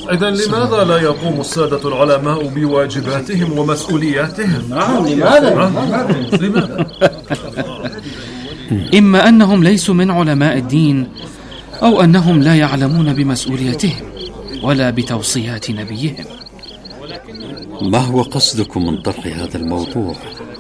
إذن لماذا لا يقوم السادة العلماء بواجباتهم ومسؤولياتهم؟ نعم، لماذا؟ إما أنهم ليسوا من علماء الدين، أو أنهم لا يعلمون بمسؤوليتهم ولا بتوصيات نبيهم. ما هو قصدكم من طرح هذا الموضوع؟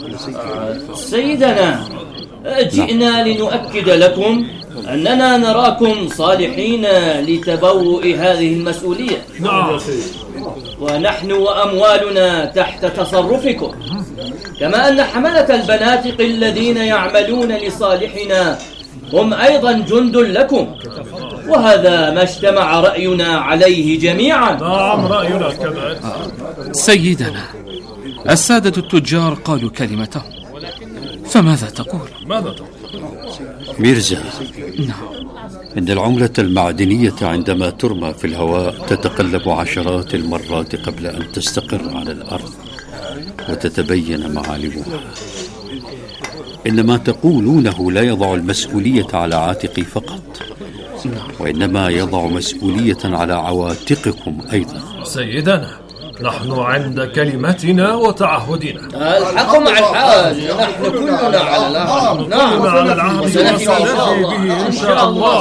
سيدنا، جئنا لنؤكد لكم أننا نراكم صالحين لتبوء هذه المسؤولية. نعم. ونحن وأموالنا تحت تصرفكم، كما أن حملة البناتق الذين يعملون لصالحنا هم أيضا جند لكم، وهذا ما اجتمع رأينا عليه جميعا. نعم، رأينا كذلك. سيدنا، السادة التجار قالوا كلمتهم، فماذا تقول؟ ميرزا، نعم. إن العملة المعدنية عندما ترمى في الهواء تتقلب عشرات المرات قبل أن تستقر على الأرض وتتبين معالمها. إن ما تقولونه لا يضع المسؤولية على عاتقي فقط، وإنما يضع مسؤولية على عواتقكم أيضا. سيدنا، نحن عند كلمتنا وتعهدنا. الحق مع الحاج، نحن كلنا على العهد. نعم، على العهد وسنفي به إن شاء الله.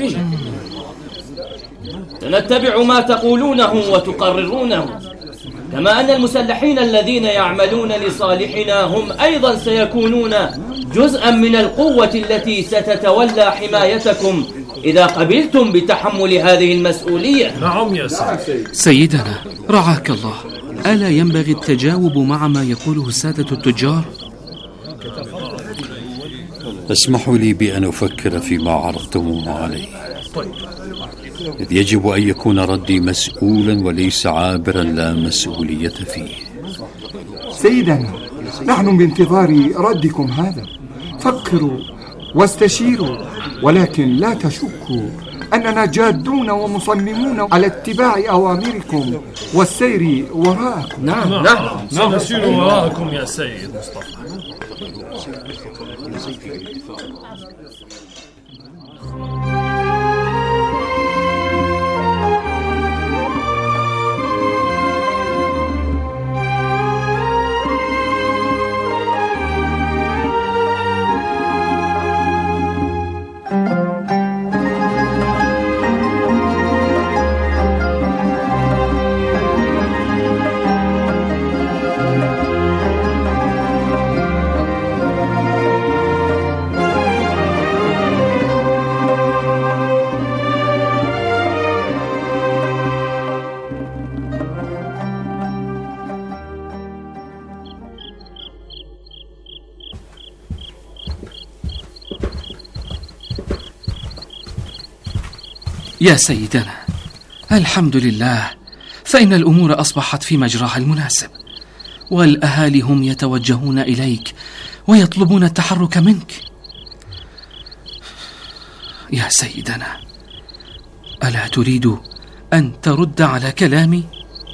سنتبع ما تقولونه وتقررونه، كما أن المسلحين الذين يعملون لصالحنا هم أيضا سيكونون جزءا من القوة التي ستتولى حمايتكم إذا قبلتم بتحمل هذه المسؤولية. نعم يا سيدي. سيدنا، رعاك الله، ألا ينبغي التجاوب مع ما يقوله السادة التجار؟ اسمحوا لي بأن أفكر فيما عرضتموه علي، إذ يجب أن يكون ردي مسؤولا وليس عابرا لا مسؤولية فيه. سيدنا، نحن بانتظار ردكم هذا. فكروا واستشيروا، ولكن لا تشكوا أننا جادون ومصممون على اتباع أوامركم والسير وراءكم. نعم، سنسير وراءكم يا سيد مصطفى. يا سيدنا، الحمد لله، فإن الأمور أصبحت في مجراها المناسب، والأهالي هم يتوجهون إليك ويطلبون التحرك منك. يا سيدنا، ألا تريد أن ترد على كلامي؟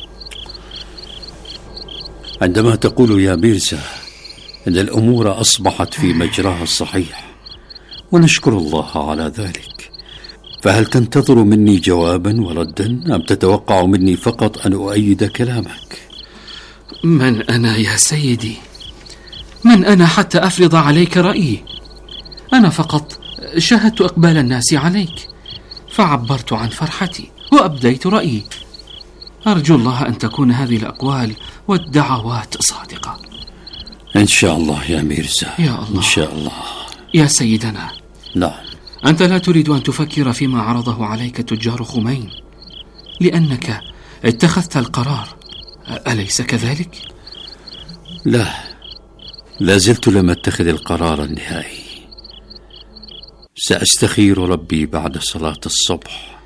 عندما تقول يا ميرزا إن الأمور أصبحت في مجراها الصحيح، ونشكر الله على ذلك، فهل تنتظر مني جوابا وردا، أم تتوقع مني فقط أن أؤيد كلامك؟ من أنا يا سيدي؟ من أنا حتى أفرض عليك رأيي؟ أنا فقط شاهدت إقبال الناس عليك، فعبرت عن فرحتي وأبديت رأيي. أرجو الله أن تكون هذه الأقوال والدعوات صادقة. إن شاء الله يا ميرزا، يا الله. إن شاء الله. يا سيدنا، نعم. أنت لا تريد أن تفكر فيما عرضه عليك تجار خمين، لأنك اتخذت القرار، أليس كذلك؟ لا زلت لم أتخذ القرار النهائي. سأستخير ربي بعد صلاة الصبح،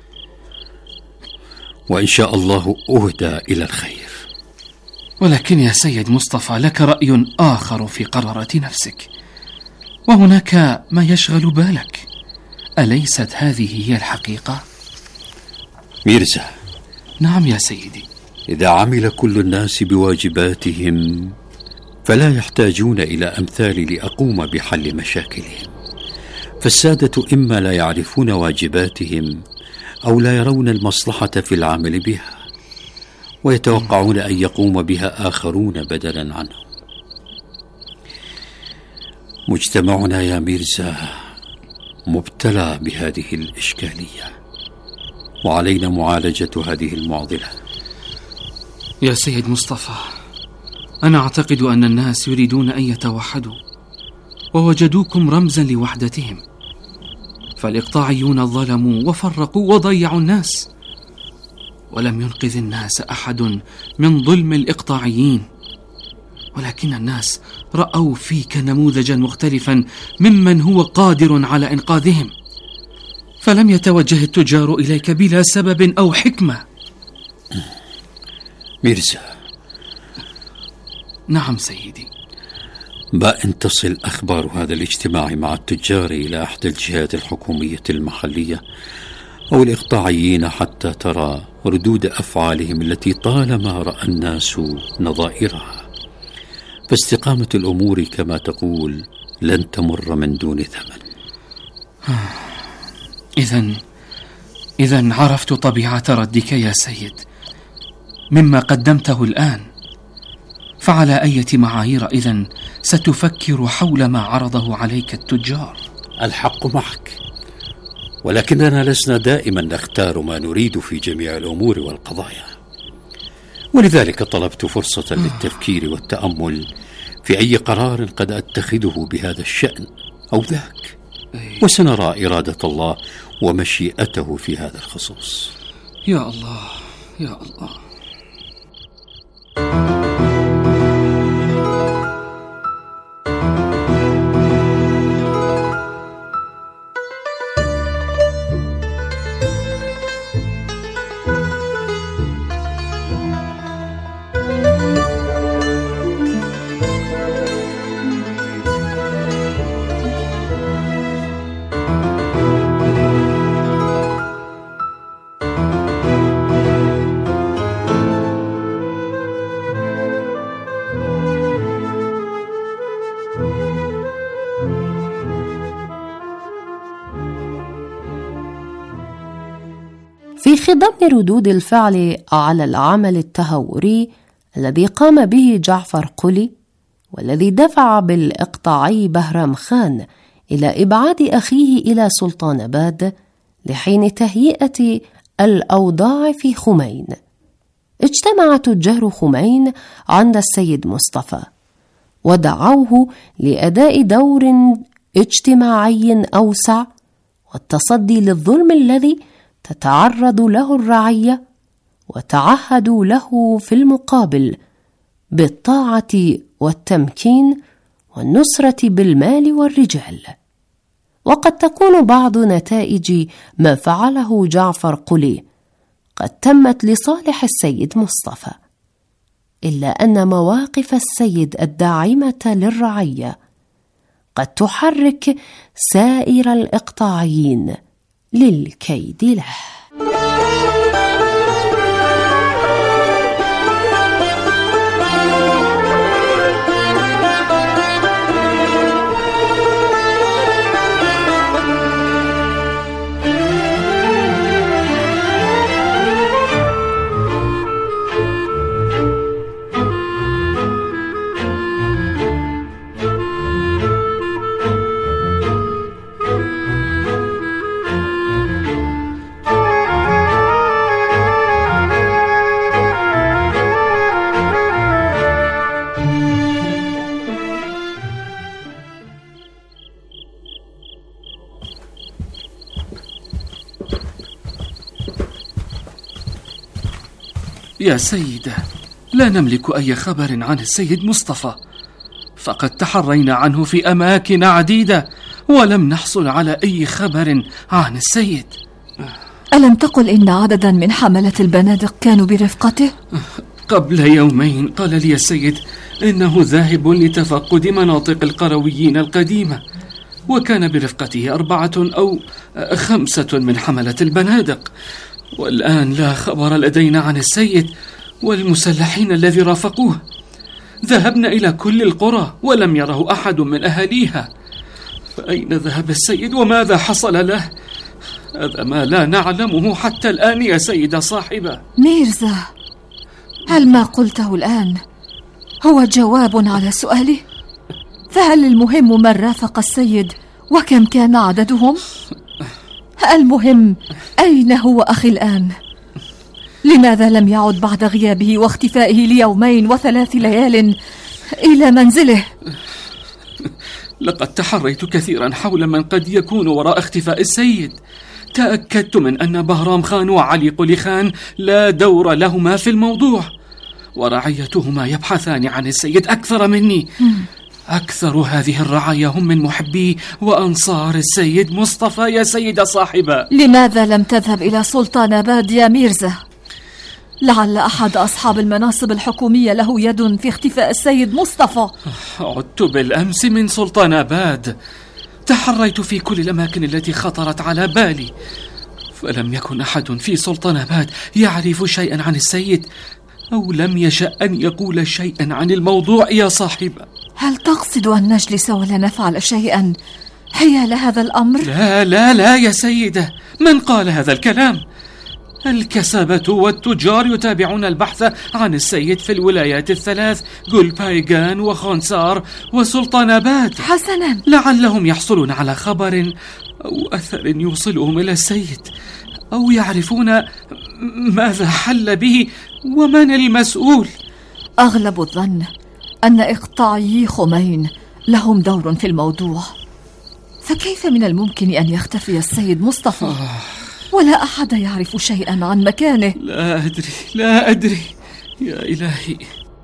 وإن شاء الله أهدى إلى الخير. ولكن يا سيد مصطفى، لك رأي آخر في قرارة نفسك، وهناك ما يشغل بالك. أليست هذه هي الحقيقة؟ ميرزا. نعم يا سيدي. إذا عمل كل الناس بواجباتهم فلا يحتاجون إلى أمثال لأقوم بحل مشاكلهم، فالسادة إما لا يعرفون واجباتهم أو لا يرون المصلحة في العمل بها. ويتوقعون أن يقوم بها آخرون بدلا عنهم. مجتمعنا يا ميرزا مبتلى بهذه الإشكالية، وعلينا معالجة هذه المعضلة. يا سيد مصطفى، أنا أعتقد أن الناس يريدون أن يتوحدوا، ووجدوكم رمزا لوحدتهم، فالإقطاعيون ظلموا وفرقوا وضيعوا الناس، ولم ينقذ الناس أحد من ظلم الإقطاعيين، ولكن الناس رأوا فيك نموذجا مختلفا ممن هو قادر على إنقاذهم، فلم يتوجه التجار إليك بلا سبب أو حكمة. ميرزا. نعم سيدي. ما إن تصل أخبار هذا الاجتماع مع التجار إلى أحد الجهات الحكومية المحلية أو الإقطاعيين حتى ترى ردود أفعالهم التي طالما رأى الناس نظائرها، فاستقامة الأمور كما تقول لن تمر من دون ثمن. إذن عرفت طبيعة ردك يا سيد مما قدمته الآن، فعلى أية معايير إذن ستفكر حول ما عرضه عليك التجار؟ الحق معك، ولكننا لسنا دائما نختار ما نريد في جميع الأمور والقضايا، ولذلك طلبت فرصة للتفكير والتأمل في أي قرار قد أتخذه بهذا الشأن أو ذاك، وسنرى إرادة الله ومشيئته في هذا الخصوص. يا الله يا الله. في خضم ردود الفعل على العمل التهوري الذي قام به جعفر قلي، والذي دفع بالإقطاعي بهرام خان إلى إبعاد أخيه إلى سلطانباد لحين تهيئة الأوضاع في خمين، اجتمع تجار خمين عند السيد مصطفى ودعوه لأداء دور اجتماعي أوسع والتصدي للظلم الذي تتعرض له الرعية، وتعهدوا له في المقابل بالطاعة والتمكين والنصرة بالمال والرجال. وقد تكون بعض نتائج ما فعله جعفر قلي قد تمت لصالح السيد مصطفى، إلا أن مواقف السيد الداعمة للرعية قد تحرك سائر الإقطاعيين للكيد له. يا سيدة، لا نملك أي خبر عن السيد مصطفى، فقد تحرينا عنه في أماكن عديدة ولم نحصل على أي خبر عن السيد. ألم تقل إن عددا من حملة البنادق كانوا برفقته؟ قبل يومين قال لي السيد إنه ذاهب لتفقد مناطق القرويين القديمة، وكان برفقته 4 أو 5 من حملة البنادق، والآن لا خبر لدينا عن السيد والمسلحين الذي رافقوه. ذهبنا إلى كل القرى ولم يره أحد من أهاليها، فأين ذهب السيد وماذا حصل له؟ هذا ما لا نعلمه حتى الآن يا سيدة صاحبة. ميرزا، هل ما قلته الآن هو جواب على سؤالي؟ فهل المهم من رافق السيد وكم كان عددهم؟ المهم أين هو أخي الآن؟ لماذا لم يعد بعد غيابه واختفائه ليومين و3 ليال إلى منزله؟ لقد تحريت كثيرا حول من قد يكون وراء اختفاء السيد. تأكدت من أن بهرام خان وعلي قلي خان لا دور لهما في الموضوع، ورعيتهما يبحثان عن السيد أكثر مني. أكثر هذه الرعايا هم من محبي وأنصار السيد مصطفى يا سيد صاحبا. لماذا لم تذهب إلى سلطان آباد يا ميرزا؟ لعل أحد أصحاب المناصب الحكومية له يد في اختفاء السيد مصطفى. عدت بالأمس من سلطان آباد، تحريت في كل الأماكن التي خطرت على بالي، فلم يكن أحد في سلطان آباد يعرف شيئا عن السيد، أو لم يشأ أن يقول شيئا عن الموضوع يا صاحبة. هل تقصد أن نجلس ولا نفعل شيئا حيال هذا الأمر؟ لا لا لا يا سيدة، من قال هذا الكلام؟ الكسبة والتجار يتابعون البحث عن السيد في الولايات الثلاث، جولبايغان وخونسار وسلطان آباد. حسنا، لعلهم يحصلون على خبر أو أثر يوصلهم إلى السيد، أو يعرفون ماذا حل به ومن المسؤول. أغلب الظن أن إقطاعي خمين لهم دور في الموضوع، فكيف من الممكن أن يختفي السيد مصطفى ولا أحد يعرف شيئا عن مكانه؟ لا أدري يا إلهي.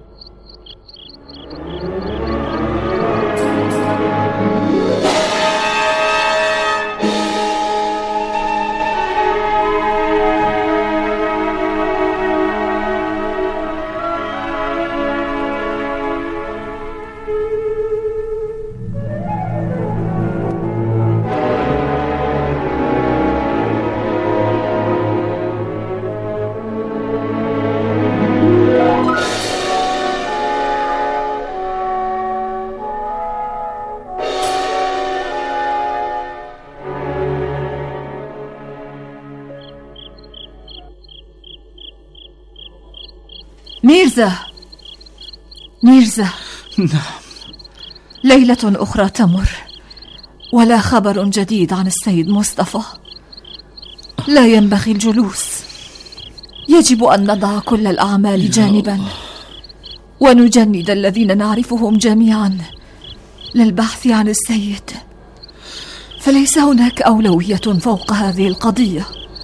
ميرزا. نعم. ليلة أخرى تمر ولا خبر جديد عن السيد مصطفى. لا ينبغي الجلوس، يجب أن نضع كل الأعمال جانبا ونجند الذين نعرفهم جميعا للبحث عن السيد، فليس هناك أولوية فوق هذه القضية.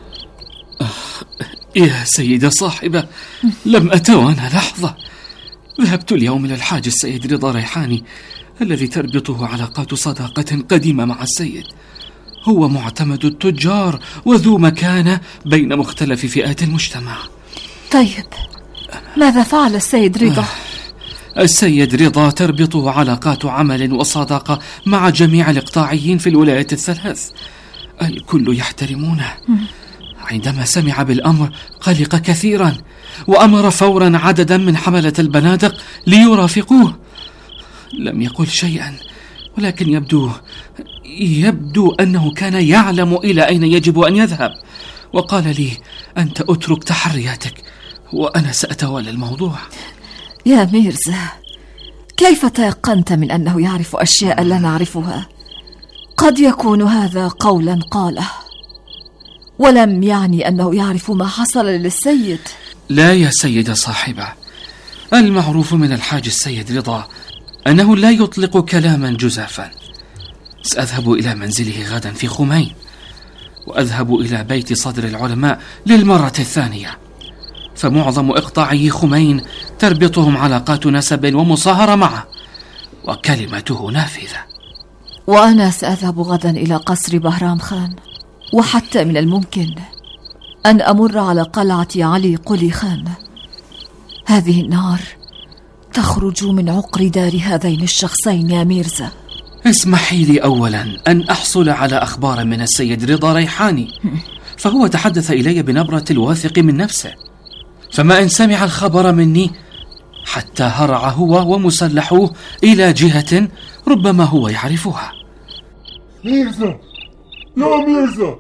يا سيدة صاحبة، لم أتوانى لحظة. ذهبت اليوم إلى الحاج السيد رضا ريحاني الذي تربطه علاقات صداقة قديمة مع السيد. هو معتمد التجار وذو مكانة بين مختلف فئات المجتمع. طيب، ماذا فعل السيد رضا؟ السيد رضا تربطه علاقات عمل وصداقة مع جميع الإقطاعيين في الولايات الثلاث، الكل يحترمونه. عندما سمع بالأمر قلق كثيرا، وأمر فورا عددا من حملة البنادق ليرافقوه. لم يقل شيئا، ولكن يبدو أنه كان يعلم إلى أين يجب أن يذهب، وقال لي: أنت أترك تحرياتك وأنا سأتولى الموضوع. يا ميرزا، كيف تيقنت من أنه يعرف أشياء لا نعرفها؟ قد يكون هذا قولا قاله، ولم يعني أنه يعرف ما حصل للسيد. لا يا سيدة صاحبة، المعروف من الحاج السيد رضا أنه لا يطلق كلاما جزافا. سأذهب إلى منزله غدا في خمين، وأذهب إلى بيت صدر العلماء للمرة الثانية، فمعظم إقطاعي خمين تربطهم علاقات نسب ومصاهرة معه، وكلمته نافذة. وأنا سأذهب غدا إلى قصر بهرام خان، وحتى من الممكن أن أمر على قلعة علي قلي خان. هذه النار تخرج من عقر دار هذين الشخصين يا ميرزا. اسمحي لي أولا أن أحصل على أخبار من السيد رضا ريحاني، فهو تحدث إلي بنبرة الواثق من نفسه، فما إن سمع الخبر مني حتى هرع هو ومسلحوه إلى جهة ربما هو يعرفها. ميرزا، يا ميرزا.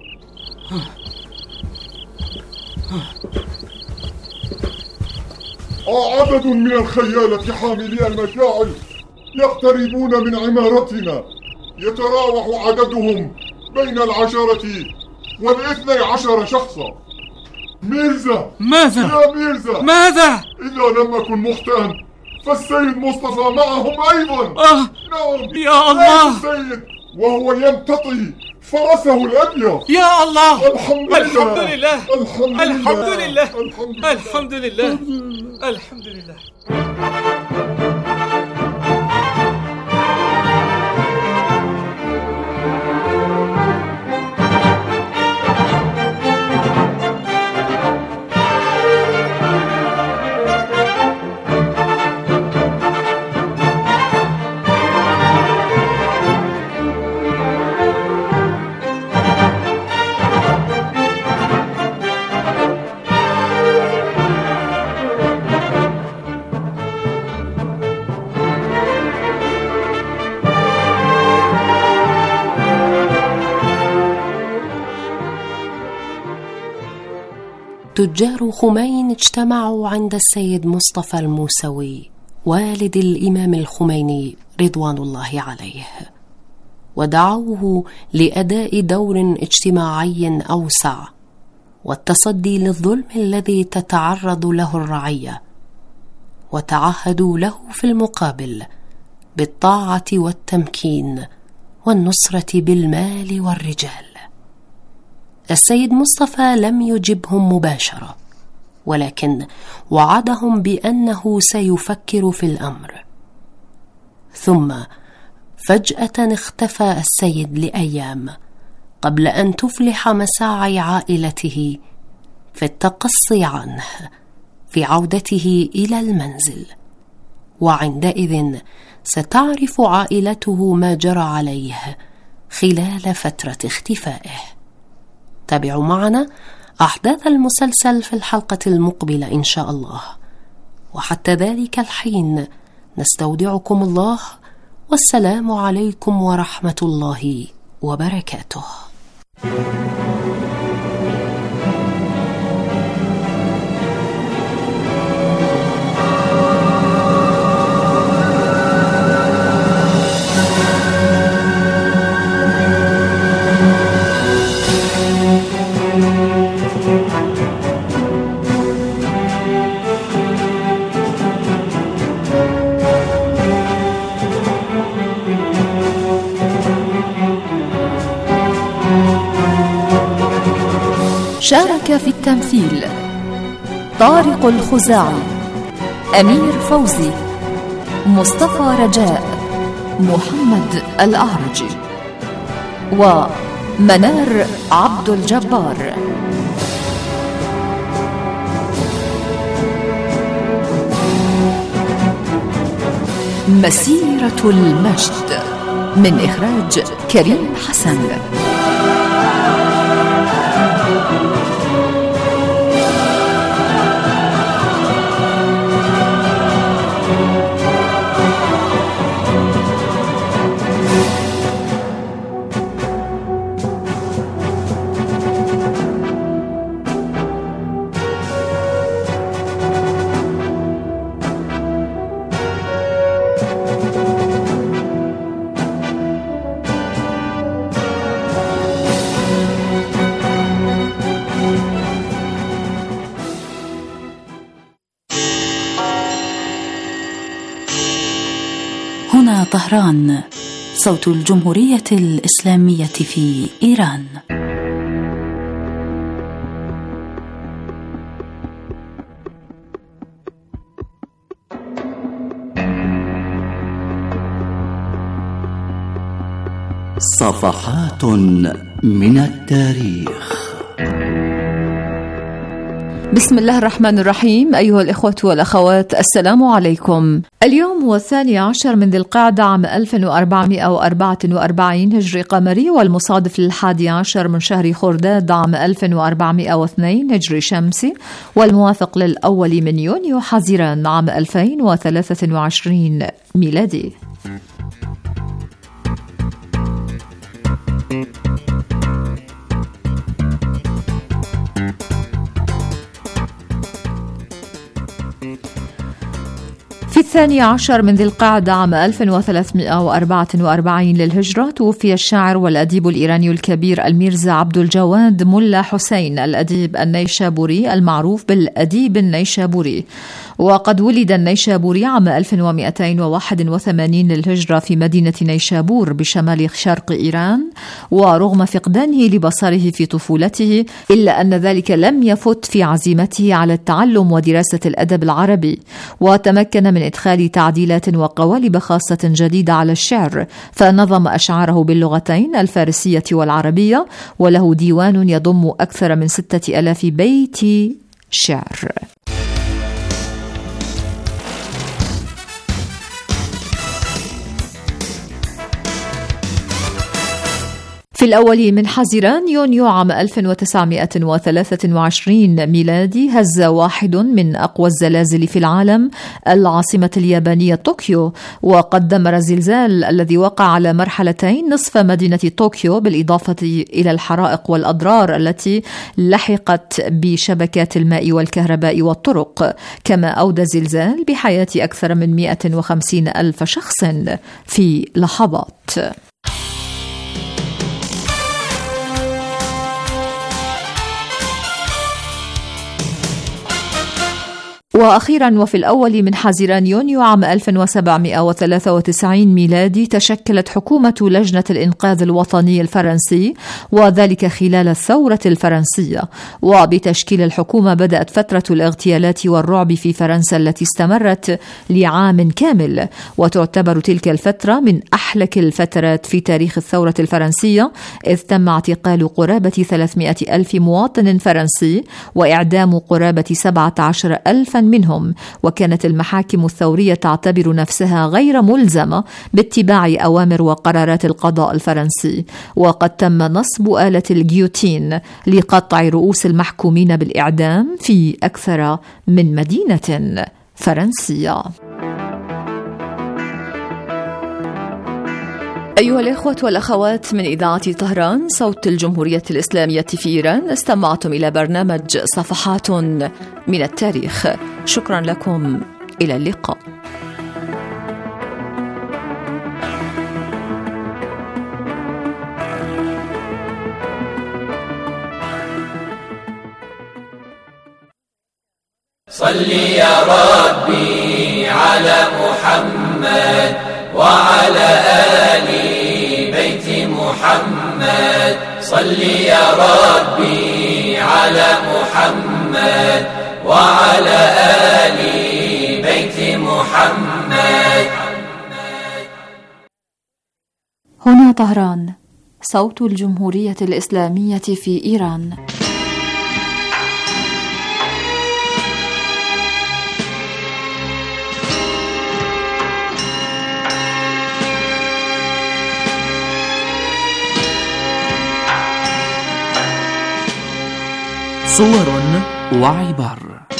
عدد من الخيالة حاملي المشاعل يقتربون من عمارتنا، يتراوح عددهم بين 10 و12 شخصا. ميرزا، ماذا؟ يا ميرزا، ماذا؟ إذا لم أكن مخطئا فالسيد مصطفى معهم أيضا. نعم يا الله، السيد وهو يمتطي فرسه الأبيض. يا الله، الحمد لله، الحمد لله، الحمد لله، الحمد لله، الحمد لله. تجار خمين اجتمعوا عند السيد مصطفى الموسوي والد الإمام الخميني رضوان الله عليه، ودعوه لأداء دور اجتماعي أوسع والتصدي للظلم الذي تتعرض له الرعية، وتعهدوا له في المقابل بالطاعة والتمكين والنصرة بالمال والرجال. السيد مصطفى لم يجبهم مباشرة، ولكن وعدهم بأنه سيفكر في الأمر. ثم فجأة اختفى السيد لأيام قبل أن تفلح مساعي عائلته في التقصي عنه في عودته إلى المنزل، وعندئذ ستعرف عائلته ما جرى عليه خلال فترة اختفائه. تابعوا معنا أحداث المسلسل في الحلقة المقبلة إن شاء الله، وحتى ذلك الحين نستودعكم الله، والسلام عليكم ورحمة الله وبركاته. شارك في التمثيل طارق الخزاعي، أمير فوزي، مصطفى رجاء، محمد الأعرجي، ومنار عبد الجبار. مسيرة المجد من إخراج كريم حسن. هنا طهران، صوت الجمهورية الإسلامية في إيران. صفحات من التاريخ. بسم الله الرحمن الرحيم. أيها الإخوة والأخوات، السلام عليكم. اليوم هو 12 من ذي القعدة عام 1444 هجري قمري، والمصادف ل11 من شهر خرداد عام 1402 هجري شمسي، والموافق للأول من يونيو حزيران عام 2023 ميلادي. 12 من ذي القعدة عام 1344 للهجرة توفي الشاعر والأديب الإيراني الكبير الميرزا عبد الجواد ملا حسين الأديب النيشابوري المعروف بالأديب النيشابوري. وقد ولد النيشابوري عام 1281 للهجرة في مدينة نيشابور بشمال شرق إيران، ورغم فقدانه لبصره في طفولته إلا أن ذلك لم يفت في عزيمته على التعلم ودراسة الأدب العربي، وتمكن من إدخال تعديلات وقوالب خاصة جديدة على الشعر، فنظم أشعاره باللغتين الفارسية والعربية، وله ديوان يضم أكثر من 6000 بيت شعر. في الأول من حزيران يونيو عام 1923 ميلادي هز واحد من أقوى الزلازل في العالم العاصمة اليابانية طوكيو، وقد دمر الزلزال الذي وقع على مرحلتين نصف مدينة طوكيو، بالإضافة إلى الحرائق والأضرار التي لحقت بشبكات الماء والكهرباء والطرق، كما أودى الزلزال بحياة أكثر من 150 ألف شخص في لحظات. وأخيرا وفي الأول من حزيران يونيو عام 1793 ميلادي تشكلت حكومة لجنة الإنقاذ الوطني الفرنسي، وذلك خلال الثورة الفرنسية. وبتشكيل الحكومة بدأت فترة الاغتيالات والرعب في فرنسا التي استمرت لعام كامل، وتعتبر تلك الفترة من أحلك الفترات في تاريخ الثورة الفرنسية، إذ تم اعتقال قرابة 300 ألف مواطن فرنسي وإعدام قرابة 17 ألفا منهم، وكانت المحاكم الثورية تعتبر نفسها غير ملزمة باتباع أوامر وقرارات القضاء الفرنسي. وقد تم نصب آلة الجيوتين لقطع رؤوس المحكومين بالإعدام في أكثر من مدينة فرنسية. أيها الإخوة والأخوات من إذاعة طهران صوت الجمهورية الإسلامية في إيران، استمعتم إلى برنامج صفحات من التاريخ. شكرا لكم، إلى اللقاء. صل يا ربي على محمد وعلى آل بيت محمد. صل يا ربي على محمد وعلى آل بيت محمد. هنا طهران صوت الجمهورية الإسلامية في إيران. صور وعبر.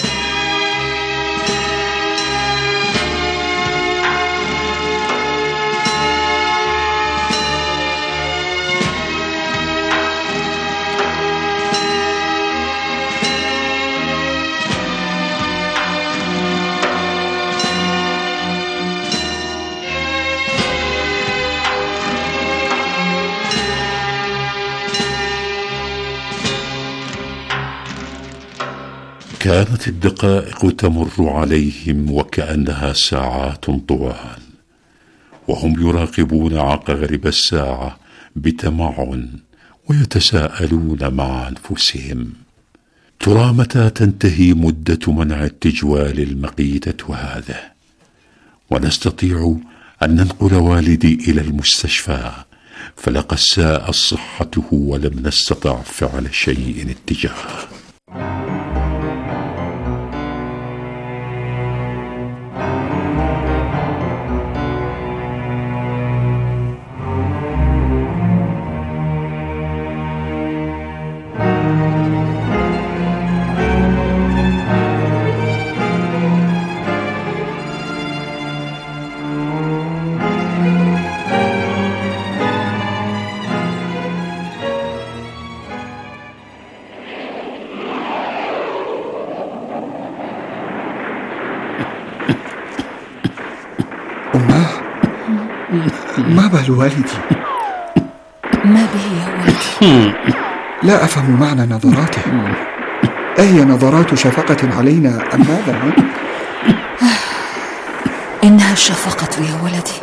كانت الدقائق تمر عليهم وكأنها ساعات طوال، وهم يراقبون عقارب الساعة بتمعن ويتساءلون مع أنفسهم: ترى متى تنتهي مدة منع التجوال المقيتة هذا، ونستطيع أن ننقل والدي إلى المستشفى، فلقد ساءت صحته ولم نستطع فعل شيء اتجاهه. أماه، ما بال والدي؟ ما به يا ولدي؟ لا أفهم معنى نظراته. أهي نظرات شفقة علينا أم ماذا؟ إنها الشفقة يا ولدي،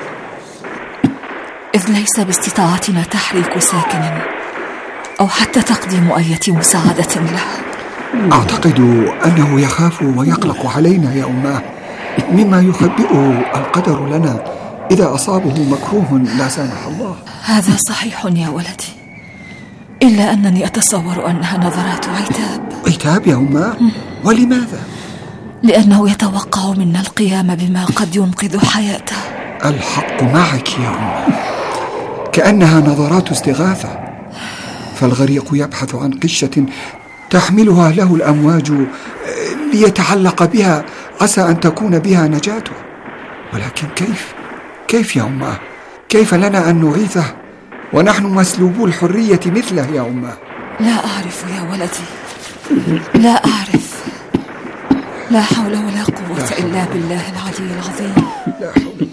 إذ ليس باستطاعتنا تحريك ساكن أو حتى تقديم أي مساعدة له. أعتقد أنه يخاف ويقلق علينا يا أماه، مما يخبئه القدر لنا إذا أصابه مكروه لا سامح الله. هذا صحيح يا ولدي، إلا أنني أتصور أنها نظرات عتاب. عتاب يا أماه؟ ولماذا؟ لأنه يتوقع منا القيام بما قد ينقذ حياته. الحق معك يا أماه، كأنها نظرات استغاثة، فالغريق يبحث عن قشة تحملها له الأمواج ليتعلق بها، عسى أن تكون بها نجاته. ولكن كيف يا أماه؟ كيف لنا أن نغيثه ونحن مسلوبو الحرية مثله يا أماه؟ لا أعرف يا ولدي، لا أعرف. لا حول ولا قوة إلا بالله العلي العظيم. لا حول.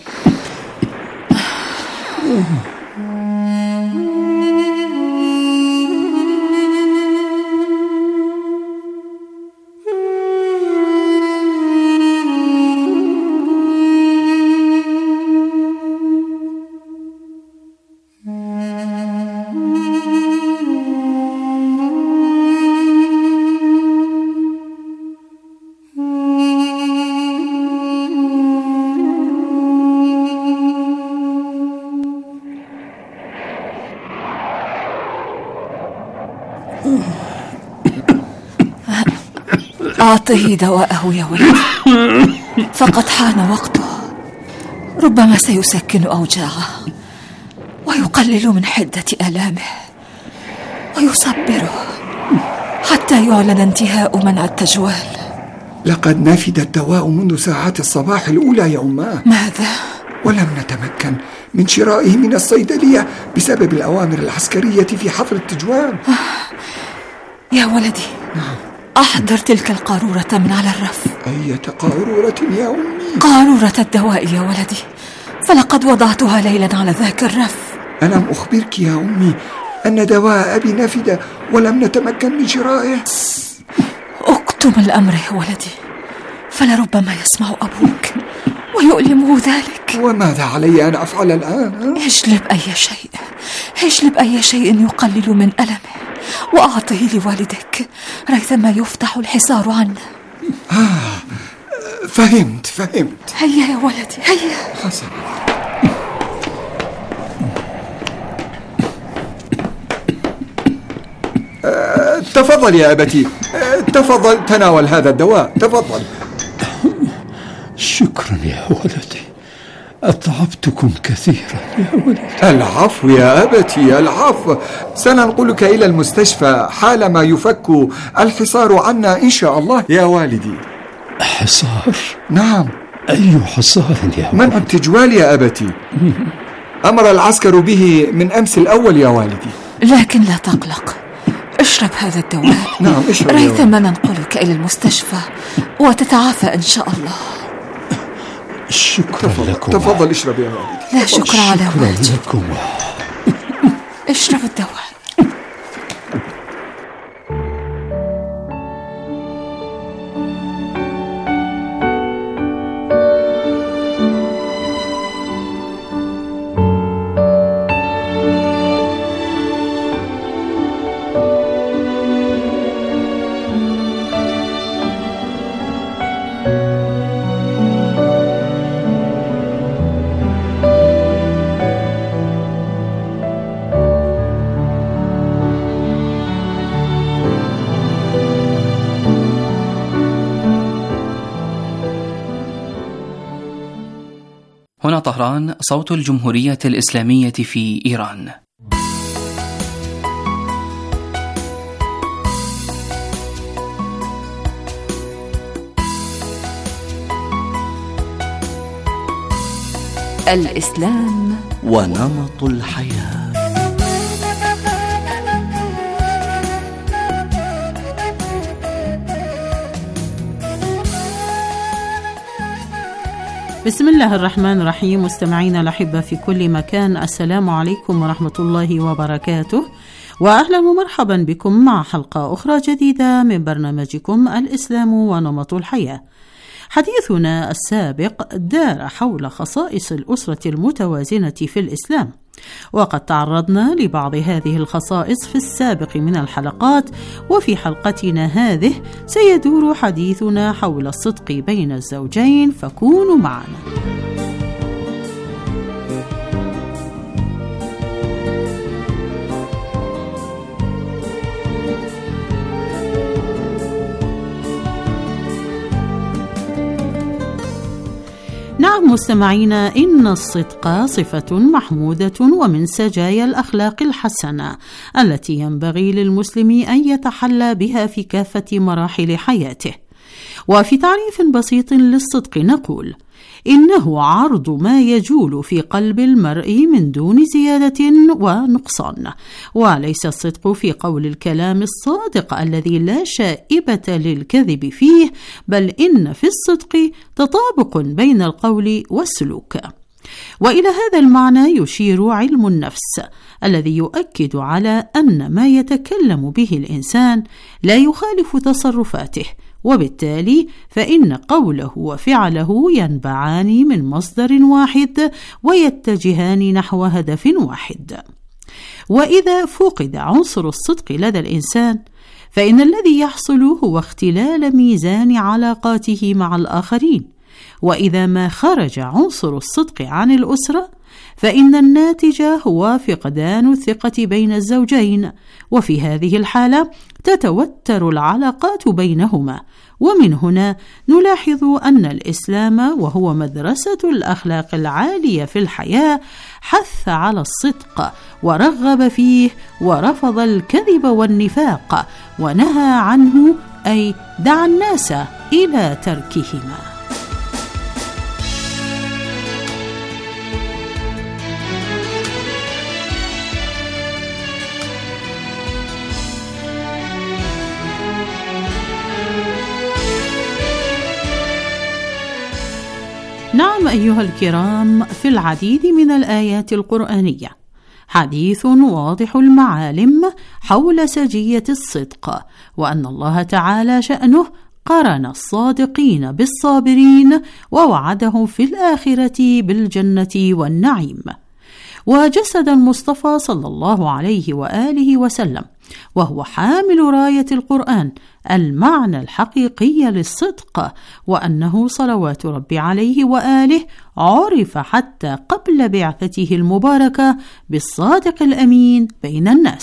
أعطه دواءه يا ولدي، فقد حان وقته. ربما سيسكن أوجاعه ويقلل من حدة آلامه ويصبره حتى يعلن انتهاء منع التجوال. لقد نفد الدواء منذ ساعات الصباح الأولى يا أماه. ماذا؟ ولم نتمكن من شرائه من الصيدلية بسبب الأوامر العسكرية في حظر التجوال. يا ولدي، أحضر تلك القارورة من على الرف. أية قارورة يا أمي؟ قارورة الدواء يا ولدي، فلقد وضعتها ليلا على ذاك الرف. ألم أخبرك يا أمي أن دواء أبي نفد ولم نتمكن من شرائه؟ اكتم الأمر يا ولدي، فلربما يسمع أبوك ويؤلمه ذلك. وماذا علي أن أفعل الآن؟ اجلب أي شيء يقلل من ألمه وأعطه لوالدك ريثما يفتح الحصار عنه. فهمت. هيا يا ولدي، هيا. حسنا. تفضل يا أبتي، تفضل تناول هذا الدواء، تفضل. شكرا يا ولدي، أتعبتكم كثيرا يا ولدي. العفو يا أبتي، العفو. سننقلك إلى المستشفى حالما يفك الحصار عنا إن شاء الله يا والدي. حصار؟ نعم. أي حصار يا ولدي؟ منع التجوال يا أبتي، أمر العسكر به من أمس الأول يا والدي. لكن لا تقلق، اشرب هذا الدواء. نعم اشرب ريثما ننقلك إلى المستشفى وتتعافى إن شاء الله. شكرا لكم. تفضل اشرب يا والدي. لا شكر على واجب. لكم. اشرب الدواء. هنا طهران، صوت الجمهورية الإسلامية في إيران. الإسلام ونمط الحياة. بسم الله الرحمن الرحيم. مستمعينا الأحبة في كل مكان، السلام عليكم ورحمة الله وبركاته، وأهلا ومرحبا بكم مع حلقة أخرى جديدة من برنامجكم الإسلام ونمط الحياة. حديثنا السابق دار حول خصائص الأسرة المتوازنة في الإسلام، وقد تعرضنا لبعض هذه الخصائص في السابق من الحلقات، وفي حلقتنا هذه سيدور حديثنا حول الصدق بين الزوجين، فكونوا معنا. نعم مستمعينا، إن الصدق صفة محمودة ومن سجايا الأخلاق الحسنة التي ينبغي للمسلم أن يتحلى بها في كافة مراحل حياته. وفي تعريف بسيط للصدق نقول: إنه عرض ما يجول في قلب المرء من دون زيادة ونقصان، وليس الصدق في قول الكلام الصادق الذي لا شائبة للكذب فيه، بل إن في الصدق تطابق بين القول والسلوك. وإلى هذا المعنى يشير علم النفس الذي يؤكد على أن ما يتكلم به الإنسان لا يخالف تصرفاته، وبالتالي فإن قوله وفعله ينبعان من مصدر واحد ويتجهان نحو هدف واحد. وإذا فقد عنصر الصدق لدى الإنسان، فإن الذي يحصل هو اختلال ميزان علاقاته مع الآخرين. وإذا ما خرج عنصر الصدق عن الأسرة، فإن الناتج هو فقدان الثقة بين الزوجين، وفي هذه الحالة تتوتر العلاقات بينهما. ومن هنا نلاحظ أن الإسلام، وهو مدرسة الأخلاق العالية في الحياة، حث على الصدق ورغب فيه، ورفض الكذب والنفاق، ونهى عنه، أي دعا الناس إلى تركهما. نعم أيها الكرام، في العديد من الآيات القرآنية حديث واضح المعالم حول سجية الصدق، وأن الله تعالى شأنه قرن الصادقين بالصابرين، ووعدهم في الآخرة بالجنة والنعيم. وجسد المصطفى صلى الله عليه وآله وسلم، وهو حامل راية القرآن، المعنى الحقيقي للصدق، وأنه صلوات ربي عليه وآله عرف حتى قبل بعثته المباركة بالصادق الأمين بين الناس.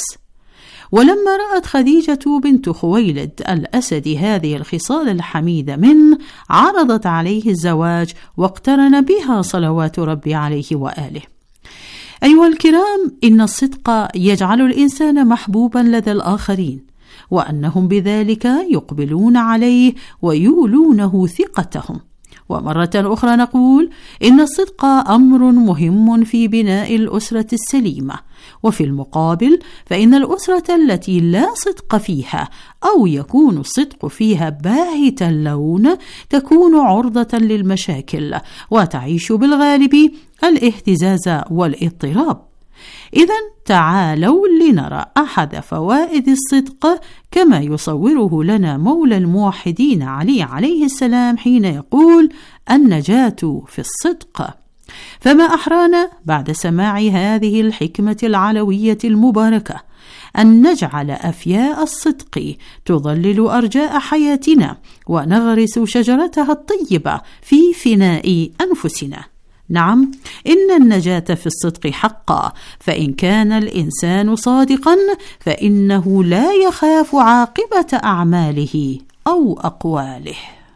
ولما رأت خديجة بنت خويلد الأسد هذه الخصال الحميدة منه، عرضت عليه الزواج، واقترن بها صلوات ربي عليه وآله. أيها الكرام، إن الصدق يجعل الإنسان محبوبا لدى الآخرين، وأنهم بذلك يقبلون عليه ويولونه ثقتهم. ومرة أخرى نقول إن الصدق أمر مهم في بناء الأسرة السليمة. وفي المقابل فإن الأسرة التي لا صدق فيها، أو يكون الصدق فيها باهت اللون، تكون عرضة للمشاكل، وتعيش بالغالب الاهتزاز والاضطراب. إذن تعالوا لنرى أحد فوائد الصدق كما يصوره لنا مولى الموحدين علي عليه السلام حين يقول: النجاة في الصدق. فما أحرانا بعد سماع هذه الحكمة العلوية المباركة أن نجعل أفياء الصدق تظلل أرجاء حياتنا، ونغرس شجرتها الطيبة في فناء أنفسنا. نعم، إن النجاة في الصدق حقا، فإن كان الإنسان صادقا فإنه لا يخاف عاقبة أعماله أو أقواله.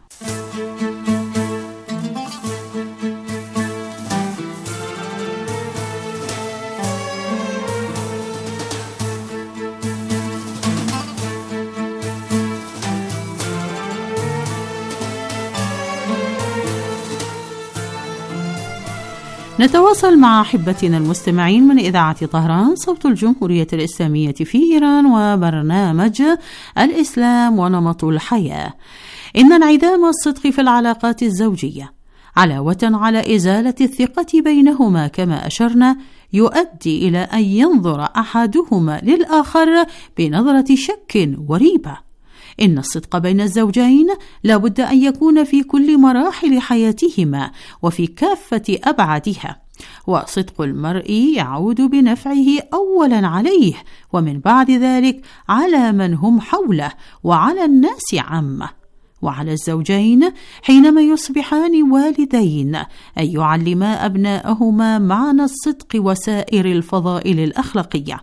نتواصل مع أحبتنا المستمعين من إذاعة طهران صوت الجمهورية الإسلامية في إيران، وبرنامج الإسلام ونمط الحياة. إن انعدام الصدق في العلاقات الزوجية علاوة على إزالة الثقة بينهما كما أشرنا، يؤدي إلى أن ينظر أحدهما للآخر بنظرة شك وريبة. إن الصدق بين الزوجين لا بد أن يكون في كل مراحل حياتهما وفي كافة أبعادها، وصدق المرء يعود بنفعه أولا عليه، ومن بعد ذلك على من هم حوله وعلى الناس عامة. وعلى الزوجين حينما يصبحان والدين أن يعلما أبناءهما معنى الصدق وسائر الفضائل الأخلاقية،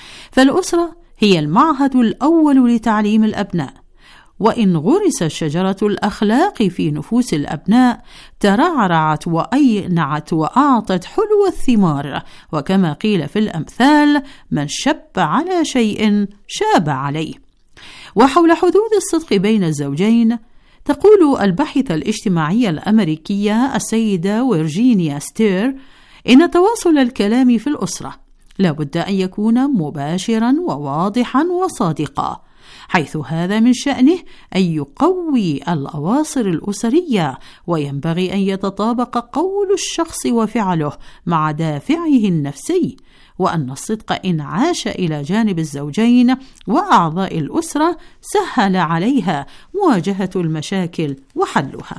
فالأسرة هي المعهد الأول لتعليم الأبناء. وإن غرست شجرة الأخلاق في نفوس الأبناء ترعرعت وأينعت وأعطت حلو الثمار، وكما قيل في الأمثال: من شب على شيء شاب عليه. وحول حدود الصدق بين الزوجين تقول الباحثة الاجتماعية الأمريكية السيدة ويرجينيا ستير: إن تواصل الكلام في الأسرة لا بد أن يكون مباشرا وواضحا وصادقا، حيث هذا من شأنه أن يقوي الأواصر الأسرية، وينبغي أن يتطابق قول الشخص وفعله مع دافعه النفسي، وأن الصدق إن عاش إلى جانب الزوجين وأعضاء الأسرة سهل عليها مواجهة المشاكل وحلها.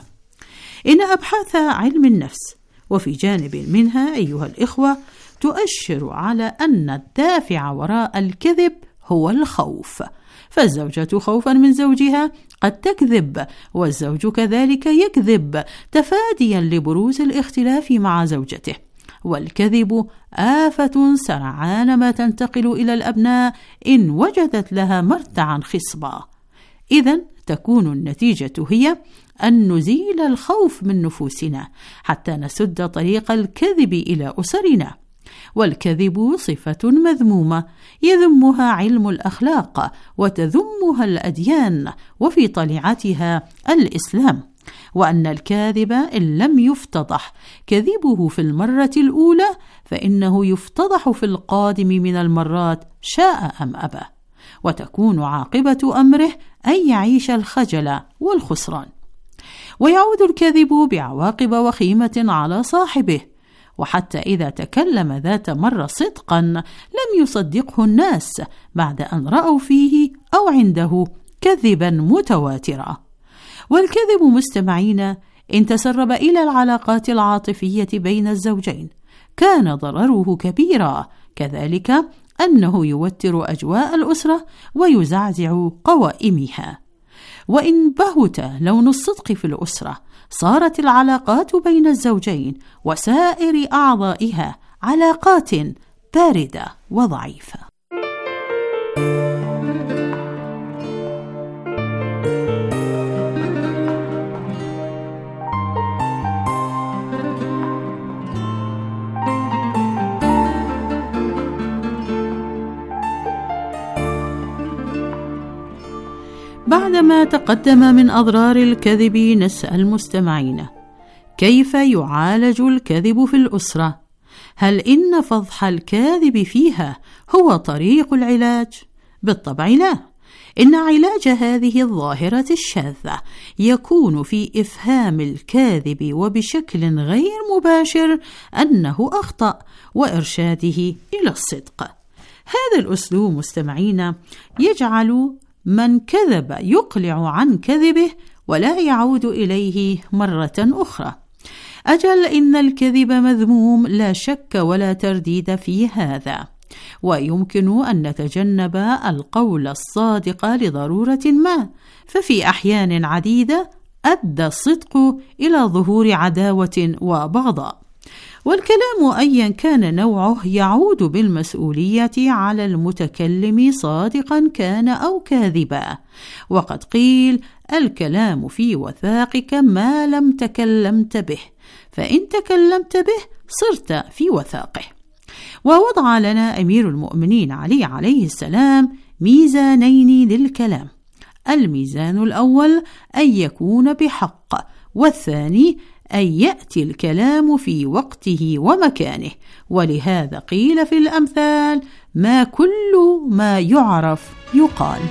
إن أبحاث علم النفس وفي جانب منها أيها الإخوة تؤشر على أن الدافع وراء الكذب هو الخوف، فالزوجة خوفا من زوجها قد تكذب، والزوج كذلك يكذب تفاديا لبروز الاختلاف مع زوجته. والكذب آفة سرعان ما تنتقل إلى الأبناء إن وجدت لها مرتعا خصبا. إذن تكون النتيجة هي أن نزيل الخوف من نفوسنا حتى نسد طريق الكذب إلى أسرنا. والكذب صفة مذمومة يذمها علم الأخلاق وتذمها الأديان، وفي طليعتها الإسلام، وأن الكاذب إن لم يفتضح كذبه في المرة الأولى فإنه يفتضح في القادم من المرات شاء أم أبى، وتكون عاقبة أمره أن يعيش الخجل والخسران. ويعود الكذب بعواقب وخيمة على صاحبه، وحتى إذا تكلم ذات مرة صدقا لم يصدقه الناس بعد أن رأوا فيه أو عنده كذبا متواترا. والكذب مستمعين إن تسرب إلى العلاقات العاطفية بين الزوجين كان ضرره كبيرا، كذلك أنه يوتر أجواء الأسرة ويزعزع قوائمها. وإن بهت لون الصدق في الأسرة صارت العلاقات بين الزوجين وسائر أعضائها علاقات باردة وضعيفة. بعدما تقدم من أضرار الكذب نسأل مستمعين: كيف يعالج الكذب في الأسرة؟ هل إن فضح الكاذب فيها هو طريق العلاج؟ بالطبع لا. إن علاج هذه الظاهرة الشاذة يكون في إفهام الكاذب وبشكل غير مباشر أنه أخطأ وإرشاده إلى الصدق. هذا الأسلوب مستمعين يجعل من كذب يقلع عن كذبه ولا يعود إليه مرة أخرى. أجل إن الكذب مذموم لا شك ولا ترديد في هذا، ويمكن أن نتجنب القول الصادق لضرورة ما، ففي أحيان عديدة أدى الصدق إلى ظهور عداوة وبغضاء. والكلام أيا كان نوعه يعود بالمسؤولية على المتكلم صادقا كان أو كاذبا. وقد قيل: الكلام في وثاقك ما لم تكلمت به، فإن تكلمت به صرت في وثاقه. ووضع لنا أمير المؤمنين علي عليه السلام ميزانين للكلام: الميزان الأول أن يكون بحق، والثاني أن يأتي الكلام في وقته ومكانه. ولهذا قيل في الأمثال: ما كل ما يعرف يقال.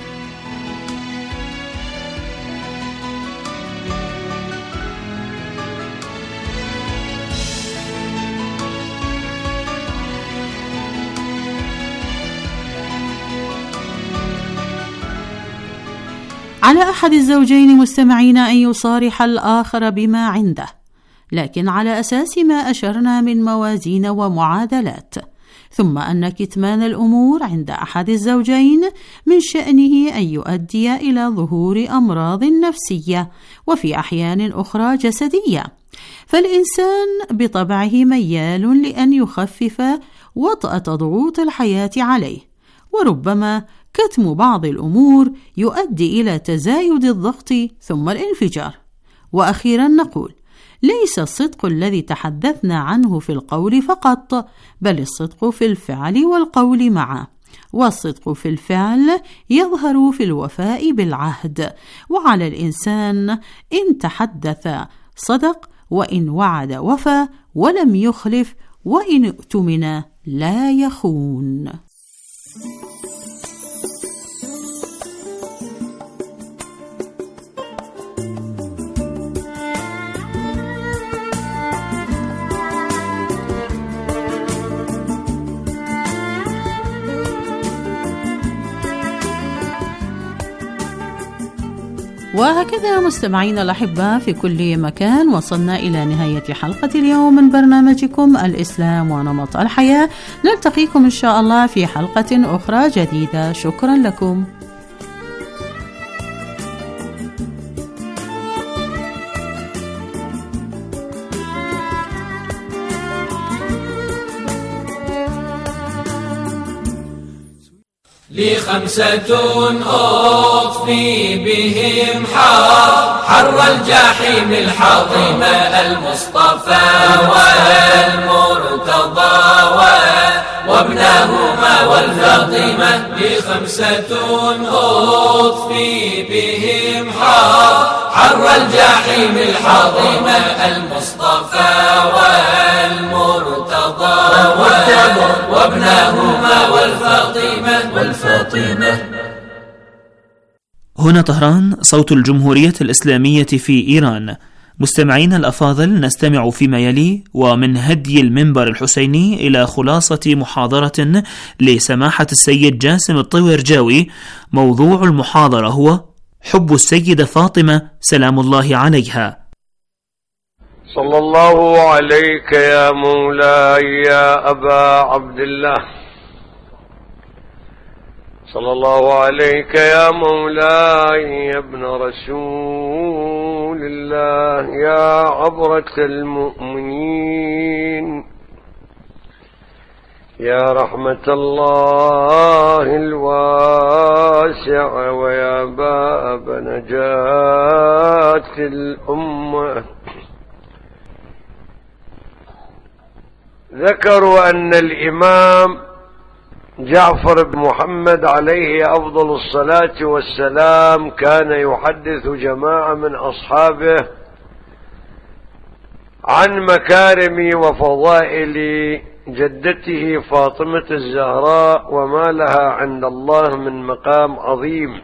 على أحد الزوجين مستمعين أن يصارح الآخر بما عنده، لكن على أساس ما أشرنا من موازين ومعادلات، ثم أن كتمان الأمور عند أحد الزوجين من شأنه أن يؤدي إلى ظهور أمراض نفسية وفي أحيان أخرى جسدية، فالإنسان بطبعه ميال لأن يخفف وطأة ضغوط الحياة عليه، وربما كتم بعض الأمور يؤدي إلى تزايد الضغط ثم الانفجار. وأخيرا نقول: ليس الصدق الذي تحدثنا عنه في القول فقط، بل الصدق في الفعل والقول معا، والصدق في الفعل يظهر في الوفاء بالعهد، وعلى الإنسان إن تحدث صدق، وإن وعد وفى، ولم يخلف، وإن اؤتمن لا يخون. وهكذا مستمعينا الأحباء في كل مكان، وصلنا إلى نهاية حلقة اليوم من برنامجكم الإسلام ونمط الحياة. نلتقيكم إن شاء الله في حلقة أخرى جديدة. شكرا لكم. لي 5 أطفي بهم حر الجحيم الحطيم المصطفى والمرتضى وابنهما والفاطمة. لي 5 أطفي بهم حر الجحيم الحطيم المصطفى والمرتضى وابنهما والفاطمة. هنا طهران، صوت الجمهورية الإسلامية في إيران. مستمعين الأفاضل، نستمع فيما يلي ومن هدي المنبر الحسيني إلى خلاصة محاضرة لسماحة السيد جاسم الطويرجاوي. موضوع المحاضرة هو حب السيدة فاطمة سلام الله عليها. صلى الله عليك يا مولاي يا أبا عبد الله، صلى الله عليك يا مولاي يا ابن رسول الله يا عبرة المؤمنين يا رحمة الله الواسع ويا باب نجاة الأمة. ذكروا أن الإمام جعفر بن محمد عليه أفضل الصلاة والسلام كان يحدث جماعة من أصحابه عن مكارم وفضائل جدته فاطمة الزهراء وما لها عند الله من مقام عظيم،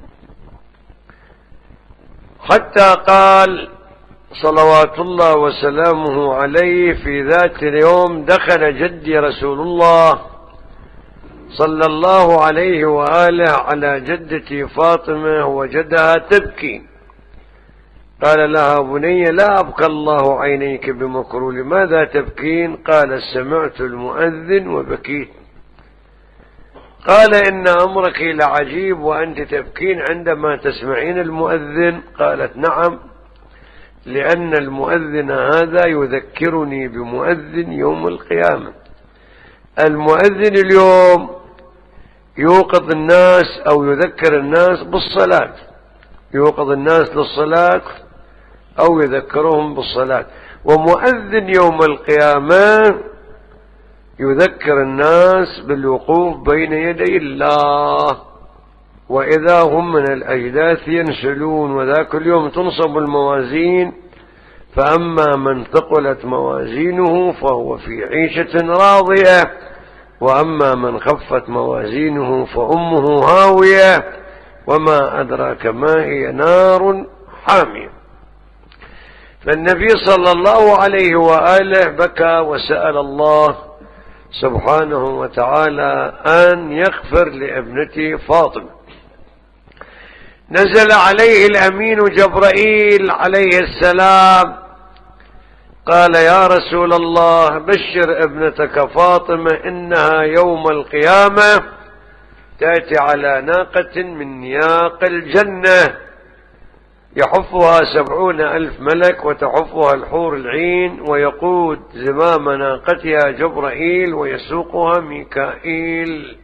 حتى قال صلوات الله وسلامه عليه في ذات اليوم: دخل جدي رسول الله صلى الله عليه وآله على جدتي فاطمة وجدها تبكي، قال لها: بني لا أبقى الله عينيك بمكروه، لماذا تبكين؟ قال: سمعت المؤذن وبكيت. قال: إن أمرك لعجيب وأنت تبكين عندما تسمعين المؤذن؟ قالت: نعم، لأن المؤذن هذا يذكرني بمؤذن يوم القيامة. المؤذن اليوم يوقظ الناس أو يذكر الناس بالصلاة، يوقظ الناس للصلاة أو يذكرهم بالصلاة، ومؤذن يوم القيامة يذكر الناس بالوقوف بين يدي الله، وإذا هم من الأجداث ينسلون، وذاك اليوم تنصب الموازين، فأما من ثقلت موازينه فهو في عيشة راضية، وأما من خفت موازينه فأمه هاوية، وما أدراك ما هي نار حامية. فالنبي صلى الله عليه وآله بكى وسأل الله سبحانه وتعالى أن يغفر لابنته فاطمة. نزل عليه الأمين جبرائيل عليه السلام، قال: يا رسول الله، بشر ابنتك فاطمة إنها يوم القيامة تأتي على ناقة من نياق الجنة يحفها 70,000 ملك وتحفها الحور العين، ويقود زمام ناقتها جبرائيل ويسوقها ميكائيل.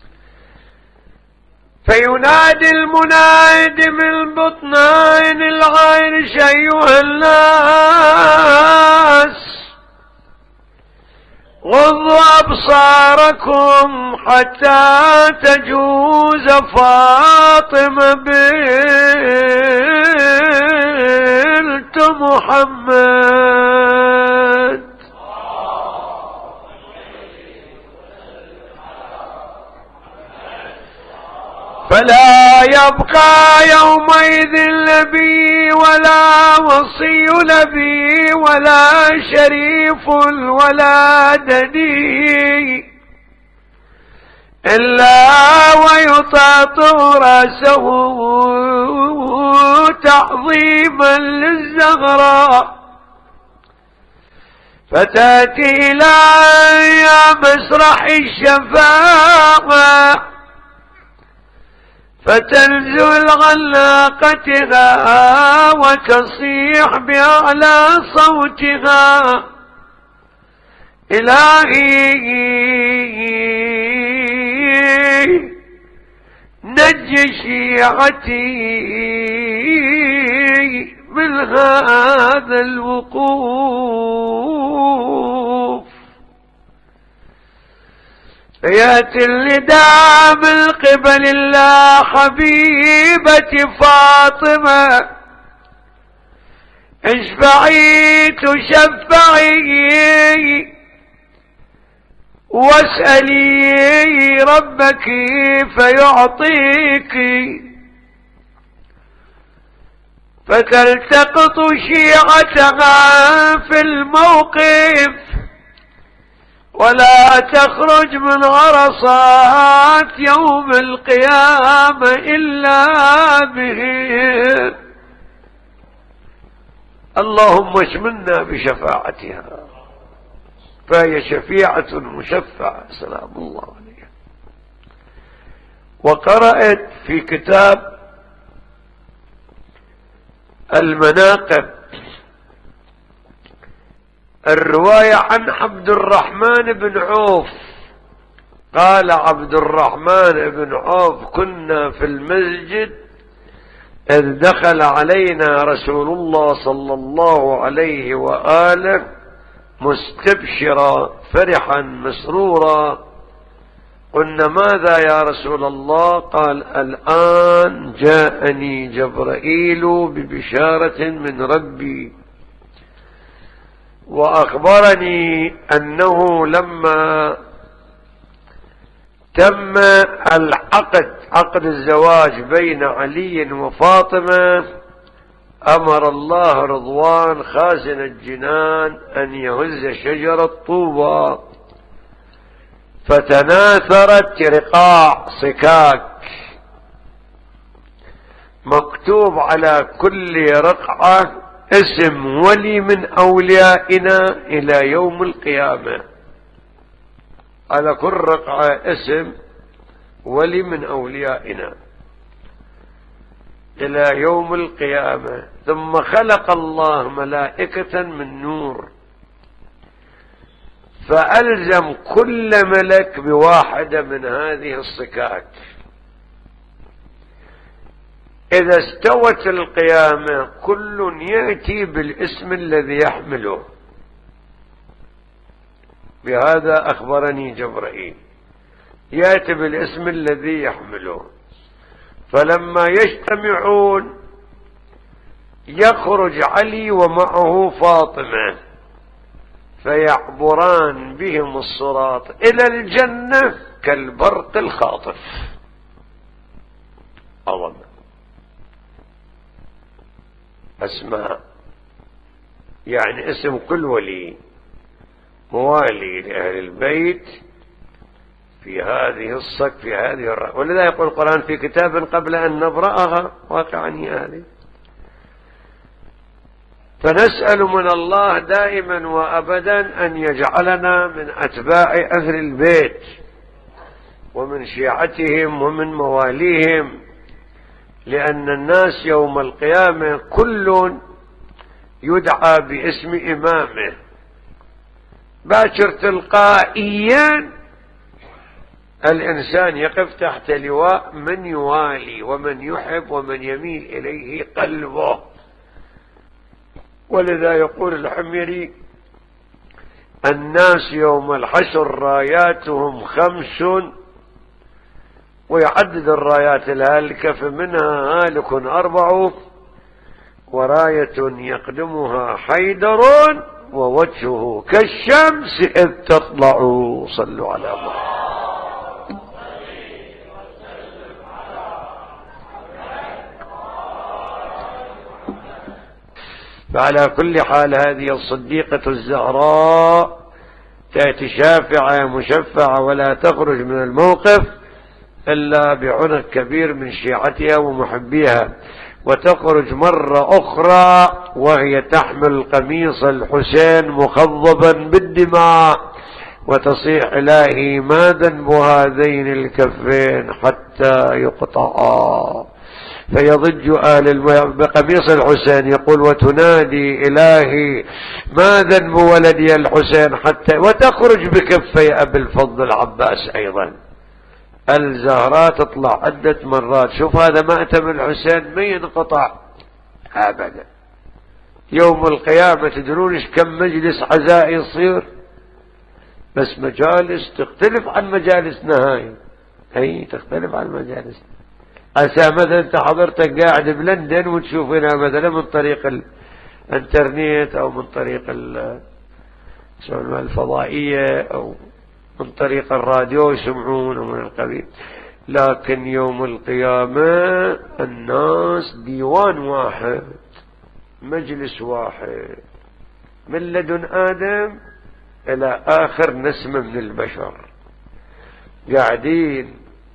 فينادي المنادي من بطنين العرش: أيها الناس، غضوا أبصاركم حتى تجوز فاطمة بنت محمد. فلا يبقى يومئذ نبي ولا وصي نبي ولا شريف ولا دني إلا ويطاطر رأسه تعظيما للزهراء، فتأتي إلى مسرح الشفاعة فتنزل عن ناقتها وتصيح بأعلى صوتها: إلهي نج شيعتي من هذا الوقوف. فيأتي النداء من قبل الله: حبيبتي فاطمة، اشفعي تشفعي واسألي ربك فيعطيك. فتلتقط شيعتها في الموقف ولا تخرج من عرصات يوم القيامة إلا به. اللهم اشملنا بشفاعتها، فهي شفيعة مشفعة سلام الله عليها. وقرأت في كتاب المناقب الرواية عن عبد الرحمن بن عوف، قال عبد الرحمن بن عوف: كنا في المسجد إذ دخل علينا رسول الله صلى الله عليه وآله مستبشرا فرحا مسرورا. قلنا: ماذا يا رسول الله؟ قال: الآن جاءني جبرائيل ببشارة من ربي، وأخبرني أنه لما تم عقد الزواج بين علي وفاطمة أمر الله رضوان خازن الجنان أن يهز شجرة طوبى، فتناثرت رقاع صكاك مكتوب على كل رقعة اسم ولي من أوليائنا إلى يوم القيامة، على كل رقعة اسم ولي من أوليائنا إلى يوم القيامة. ثم خلق الله ملائكة من نور، فألزم كل ملك بواحدة من هذه الصكاك. إذا استوت القيامة كل يأتي بالاسم الذي يحمله. بهذا أخبرني جبرائيل، يأتي بالاسم الذي يحمله. فلما يجتمعون يخرج علي ومعه فاطمة فيعبران بهم الصراط إلى الجنة كالبرق الخاطف. عظمة أسماء، يعني اسم كل ولي موالي لأهل البيت في هذه الصك في هذه ولذا يقول القرآن في كتاب قبل أن نبرأها واقعا هذه. فنسأل من الله دائما وأبدا أن يجعلنا من أتباع أهل البيت ومن شيعتهم ومن مواليهم، لأن الناس يوم القيامة كل يدعى باسم إمامه باكر تلقائيا. الإنسان يقف تحت لواء من يوالي ومن يحب ومن يميل إليه قلبه. ولذا يقول الحميري: الناس يوم الحشر راياتهم 5، ويعدد الرايات الهالكة فمنها هالك 4، وراية يقدمها حيدر ووجهه كالشمس إذ تطلع. صلوا على محمد. فعلى كل حال هذه الصديقة الزهراء تأتي شافعة مشفعة ولا تخرج من الموقف إلا بعنق كبير من شيعتها ومحبيها، وتخرج مرة أخرى وهي تحمل قميص الحسين مخضبا بالدماء وتصيح: إلهي ما ذنب هذين الكفين حتى يقطعا. فيضج بقميص الحسين يقول وتنادي: إلهي ما ذنب ولدي الحسين حتى، وتخرج بكفي أبي الفضل العباس أيضا. الزهراء تطلع عدة مرات. شوف هذا مأتم الحسين ما ينقطع أبدا. يوم القيامة تدرون إيش كم مجلس عزاء يصير؟ بس مجالس تختلف عن مجالسنا هاي. أي تختلف عن مجالس. أسا مثلا أنت حضرتك قاعد بلندن وتشوفنا مثلا من طريق الانترنت أو من طريق الفضائية أو من طريق الراديو يسمعون ومن القبيل. لكن يوم القيامة الناس ديوان واحد، مجلس واحد، من لدن آدم إلى آخر نسمة من البشر قاعدين،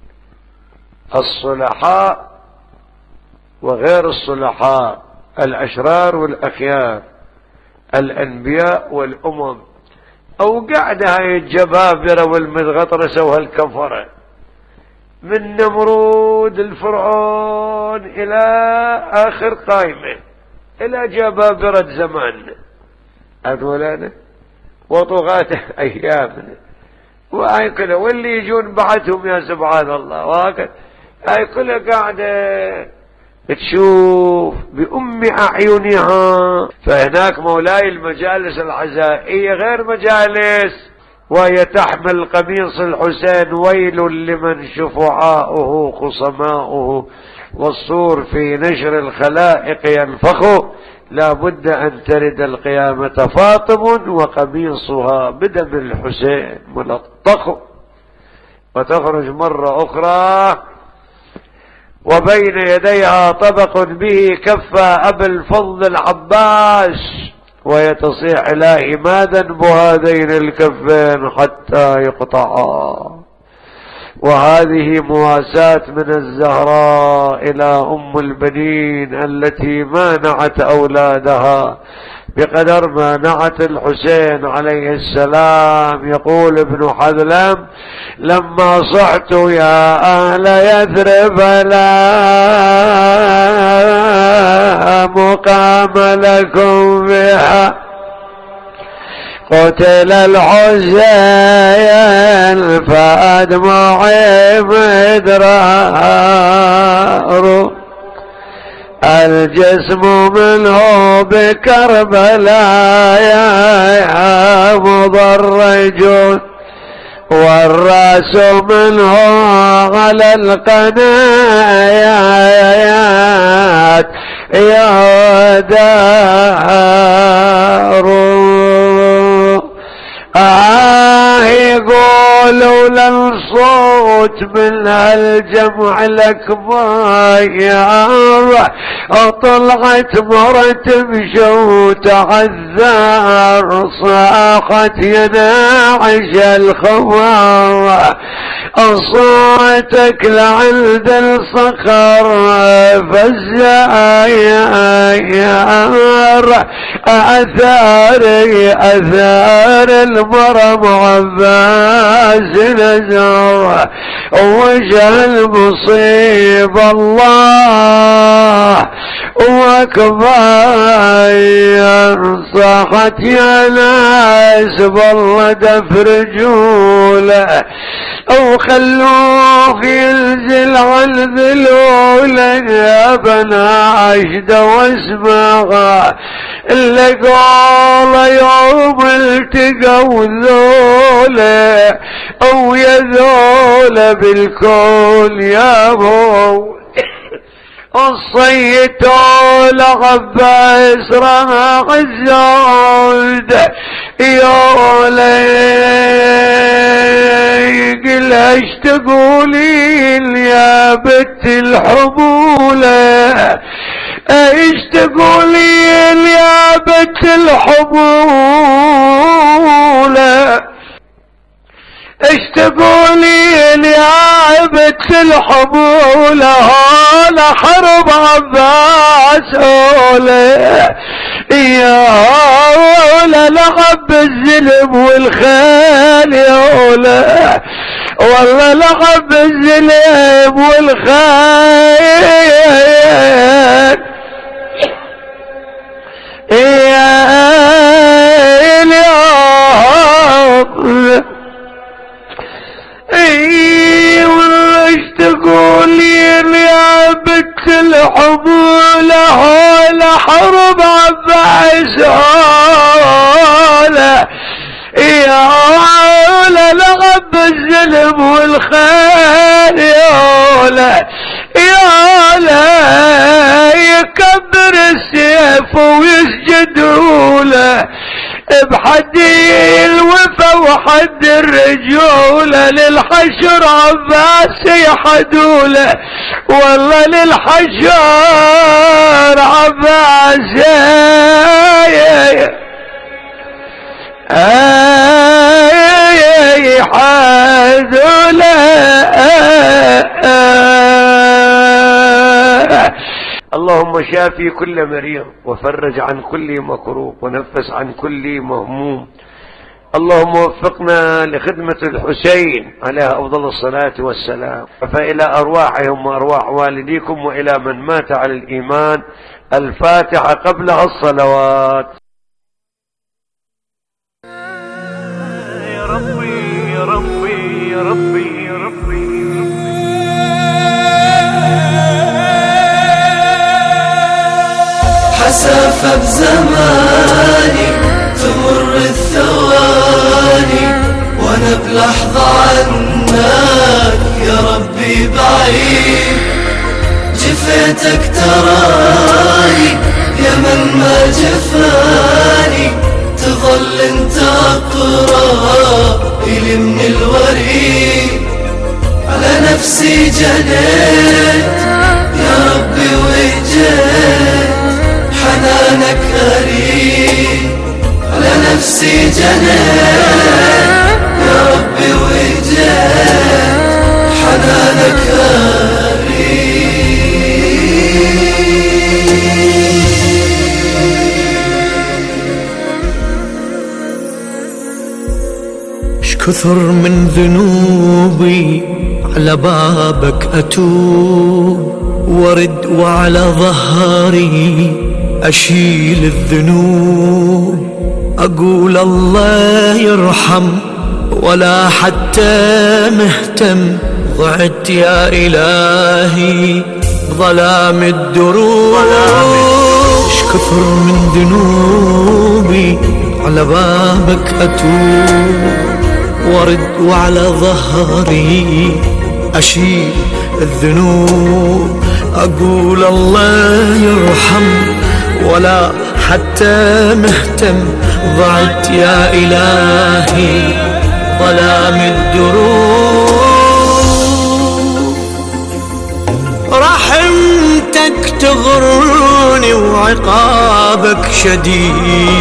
الصلحاء وغير الصلحاء، الأشرار والأخيار، الأنبياء والأمم، أو قاعدة هاي الجبابرة والمذغطرسة وهالكفرة، من نمرود الفرعون إلى آخر قائمة، إلى جبابرة زماننا أدولانا وطغاة أيامنا، وهاي كلها واللي يجون بعدهم يا سبحان الله. وهكذا هاي كلها قاعدة تشوف بأم أعينها. فهناك مولاي المجالس العزائية غير مجالس، وهي تحمل قميص الحسين: ويل لمن شفعاؤه خصماؤه والصور في نشر الخلائق ينفخ، لا بد أن ترد القيامة فاطم وقميصها بدم الحسين ملطخ. وتخرج مرة أخرى وبين يديها طبق به كفى أبي الفضل العباس، ويتصيح: إلهي ما ذنب هذين الكفين حتى يقطعا. وهذه مواساة من الزهراء إلى أم البنين التي مانعت أولادها بقدر ما نعت الحسين عليه السلام. يقول ابن حذلم: لما صحت يا أهل يثرب لا مقام لكم بها، قتل الحسين فأدمعي مدرار، الجسم منه بكربلاء يا مضرج، والرأس منه على القنايات يا دار. يقولوا للصوت من هالجمع لك ما يعرف، طلعت مرت مشو تعذر صاخت يا ناعش الخمر صوتك لعند الصخر فالزاير أثار المرم عباس نزر وجه المصيبة الله وكباير صاحت يا ناس بالله دفرجوله وخلوه ينزل عن ذلوله يا بناشد واسمعها اللي قال يوم التقوا ذوله او يذول بالكون يا ابو الصيتوا لعباس رمى الزود يا ليل ايش تقولين يا بنت الحمولة ايش تقولين يا بنت الحمولة ايش تقولين يا بنت الحمولة هلا حرب عباس هولا يا هولا لعب الزلم والخيل يا هولا والله لعب الزلم والخيل يا وش تقولين يا بنت الحمولة هولا حرب عباس هولا يا هولا لعب الزلم والخيل يا هولا يا هولا يكبر السيف ويسجدوا له بحد الوفا وحد الرجولة للحشر عباس يحدوله والله للحشر عباس يحدوله. اللهم شافي كل مريض وفرج عن كل مكروب ونفس عن كل مهموم. اللهم وفقنا لخدمة الحسين عليه أفضل الصلاة والسلام. فإلى أرواحهم وأرواح والديكم وإلى من مات على الإيمان الفاتحة قبلها الصلوات. يا ربي يا ربي يا ربي يا ربي حسافة بزماني تمر الثواني وانا بلحظة عنك يا ربي بعيد جفيتك تراني يا من ما جفاني تظل انت اقرب الي من الوريد على نفسي جنيت يا ربي وجيت حنانك قريب على نفسي جنيت يا ربي وجيت حنانك قريب. كثر من ذنوبي على بابك أتوب ورد وعلى ظهري أشيل الذنوب أقول الله يرحم ولا حتى مهتم ضعت يا إلهي ظلام الدروب. كثر من ذنوبي على بابك أتوب ورد وعلى ظهري أشيل الذنوب أقول الله يرحم ولا حتى مهتم ضعت يا إلهي ظلام الدروب. رحمتك تغرني وعقابك شديد.